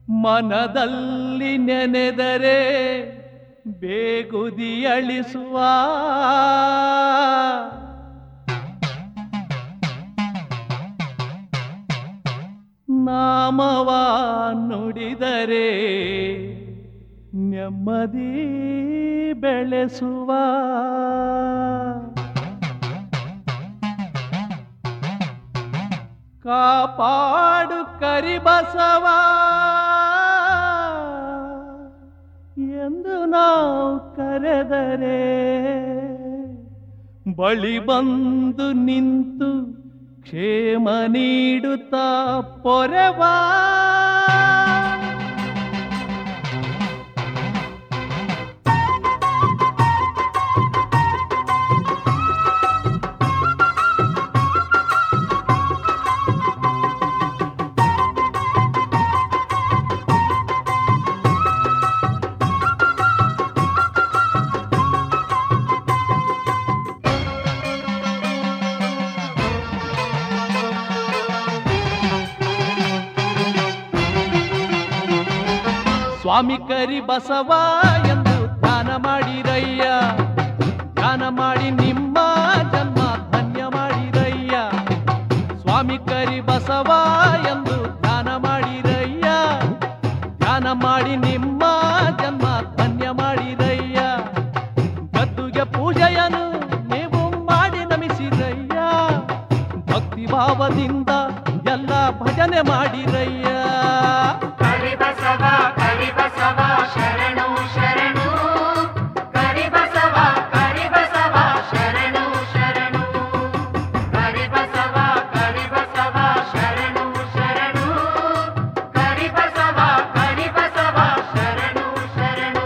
ಮನದಲ್ಲಿ ನೆನೆದರೆ ಬೇಗುದಿ ಅಳಿಸುವ ನಾಮವ ನುಡಿದರೆ ನೆಮ್ಮದಿ ಬೆಳೆಸುವ ಕಾಪಾಡು ಕರಿಬಸವ ಎಂದು ನಾವು ಕರೆದರೆ ಬಳಿ ಬಂದು ನಿಂತು ಕ್ಷೇಮ ನೀಡುತ್ತಾ ಪೊರೆವಾ ಸ್ವಾಮಿ ಕರಿ ಬಸವ ಎಂದು ಧ್ಯಾನ ಮಾಡಿರಯ್ಯ, ಧ್ಯಾನ ಮಾಡಿ ನಿಮ್ಮ ಜನ್ಮ ಧನ್ಯ ಮಾಡಿರಯ್ಯ. ಸ್ವಾಮಿ ಕರಿ ಬಸವ ಎಂದು ಧ್ಯಾನ ಮಾಡಿರಯ್ಯ, ಧ್ಯಾನ ಮಾಡಿ ನಿಮ್ಮ ಜನ್ಮ ಧನ್ಯ ಮಾಡಿರಯ್ಯ. ಗದ್ದುಗೆ ಪೂಜೆಯನ್ನು ನೀವು ಮಾಡಿ ನಮಿಸಿರಯ್ಯ, ಭಕ್ತಿ ಭಾವದಿಂದ ಎಲ್ಲ ಭಜನೆ ಮಾಡಿರಯ್ಯ. ಕರಿಬಸವ ಕರಿಬಸವ ಶರಣು ಶರಣು, ಕರಿಬಸವ ಕರಿಬಸವ ಶರಣು ಶರಣು, ಕರಿಬಸವ ಕರಿಬಸವ ಶರಣು ಶರಣು, ಕರಿಬಸವ ಕರಿಬಸವ ಶರಣು ಶರಣು.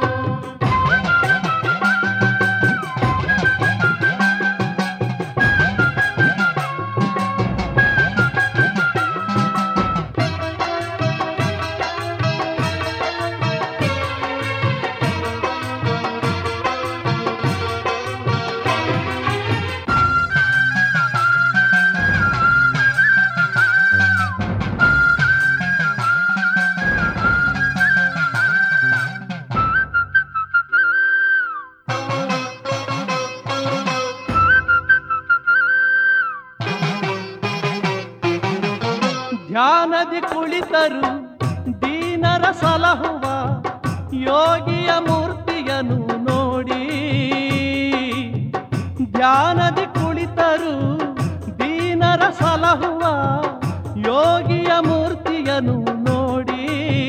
ಧ್ಯಾನದಿ ಕುಳಿತರು ದೀನರ ಸಲಹುವ ಯೋಗಿಯ ಮೂರ್ತಿಯನ್ನು ನೋಡಿ, ಧ್ಯಾನದಿ ಕುಳಿತರು ದೀನರ ಸಲಹುವ ಯೋಗಿಯ ಮೂರ್ತಿಯನ್ನು ನೋಡಿ.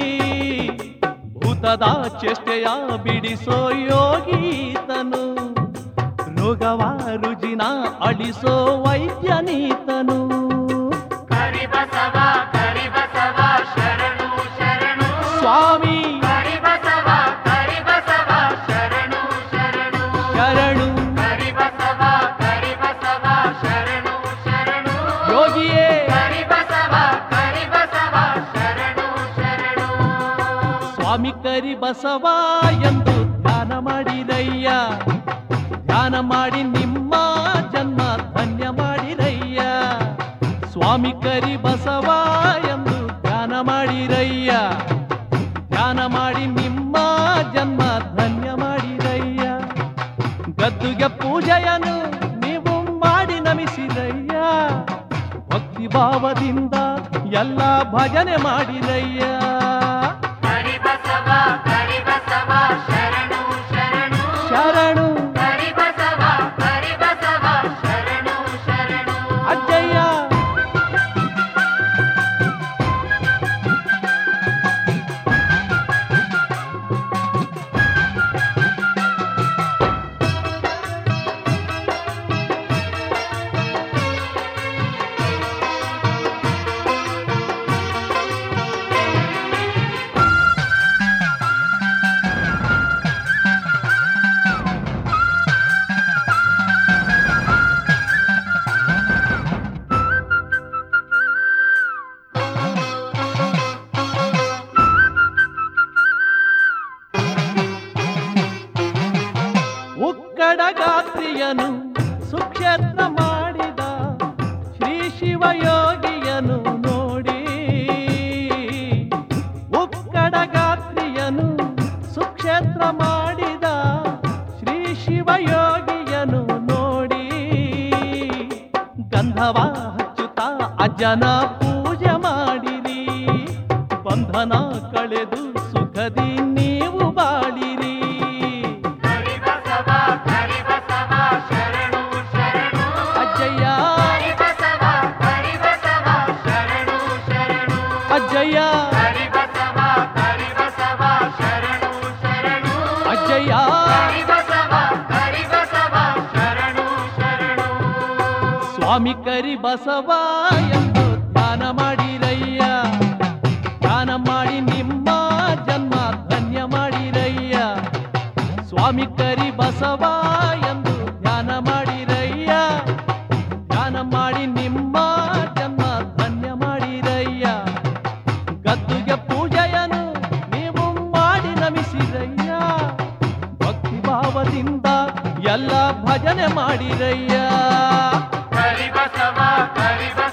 ಭೂತದ ಚೇಷ್ಟೆಯ ಬಿಡಿಸೋ ಯೋಗೀತನು, ರೋಗವ ರುಜಿನ ಅಳಿಸೋ ವೈದ್ಯನೀತನು. ಕರಿಬಸವ ಕರಿಬಸವ ಶರಣು ಶರಣು ಸ್ವಾಮಿ ಕರಿಬಸವ ಕರಿಬಸವ ಶರಣು ಶರಣು ಶರಣು ಕರಿಬಸವ ಕರಿಬಸವ ಶರಣು ಶರಣು ಯೋಗಿಯೇ ಕರಿಬಸವ ಕರಿಬಸವ ಶರಣು ಶರಣು. ಸ್ವಾಮಿ ಕರಿ ಬಸವ ಎಂದು ಧ್ಯಾನ ಮಾಡಿರಯ್ಯ, ಧ್ಯಾನ ಮಾಡಿ ನಿಮ್ಮ ಜನ್ಮ ಧನ್ಯ ಮಾಡಿರಯ್ಯ. ಸ್ವಾಮಿ ಕರಿ ಬಸವ ಎಂದು ಧ್ಯಾನ ಮಾಡಿರಯ್ಯ, ಧ್ಯಾನ ಮಾಡಿ ನಿಮ್ಮ ಜನ್ಮ ಧನ್ಯ ಮಾಡಿರಯ್ಯ. ಗದ್ದುಗೆ ಪೂಜೆಯನ್ನು ನೀವು ಮಾಡಿ ನಮಿಸಿರಯ್ಯ, ಭಕ್ತಿ ಭಾವದಿಂದ ಎಲ್ಲ ಭಜನೆ ಮಾಡಿರಯ್ಯ. ಕರಿಬಸವ ಕರಿಬಸವ ಶರಣು ಶರಣು ಶರಣು ಕರಿಬಸವ ಕರಿಬಸವ ಶರಣು ಶರಣು. ಅಜ್ಜಯ್ಯ ಉಕ್ಕಡಗಾತ್ರಿಯನು ಸುಕ್ಷೇತ್ರ ಮಾಡಿದ ಶ್ರೀ ಶಿವಯೋಗಿಯನು ನೋಡಿ, ರಾಯನ ಪೂಜೆ ಮಾಡಿರಿ, ಬಂಧನ ಕಳೆದು ಸುಖದಿ ನೀವು ಬಾಳಿರಿ. ಕರಿಬಸವ ಕರಿಬಸವ ಶರಣು ಶರಣು ಅಜ್ಜಯ್ಯ ಕರಿಬಸವ ಕರಿಬಸವ ಶರಣು ಶರಣು ಅಜ್ಜಯ್ಯ ಕರಿಬಸವ ಕರಿಬಸವ ಶರಣು ಶರಣು ಅಜ್ಜಯ್ಯ ಕರಿಬಸವ ಕರಿಬಸವ ಶರಣು ಶರಣು ಸ್ವಾಮಿ ಕರಿ ಬಸವ ಎಂದು ಧ್ಯಾನ ಮಾಡಿರಯ್ಯ, ಧ್ಯಾನ ಮಾಡಿ ನಿಮ್ಮ ಜನ್ಮ ಧನ್ಯ ಮಾಡಿರಯ್ಯ. ಸ್ವಾಮಿ ಕರಿ ಬಸವ ಎಂದು ಧ್ಯಾನ ಮಾಡಿರಯ್ಯ, ಧ್ಯಾನ ಮಾಡಿ ನಿಮ್ಮ ಜನ್ಮ ಧನ್ಯ ಮಾಡಿರಯ್ಯ. ಗದ್ದುಗೆ ಪೂಜೆಯನ್ನು ನೀವು ಮಾಡಿ ನಮಿಸಿರಯ್ಯ, ಭಕ್ತಿ ಭಾವದಿಂದ ಎಲ್ಲ ಭಜನೆ ಮಾಡಿರಯ್ಯ. ಕರಿಬಸವ ಕರಿಬಸವ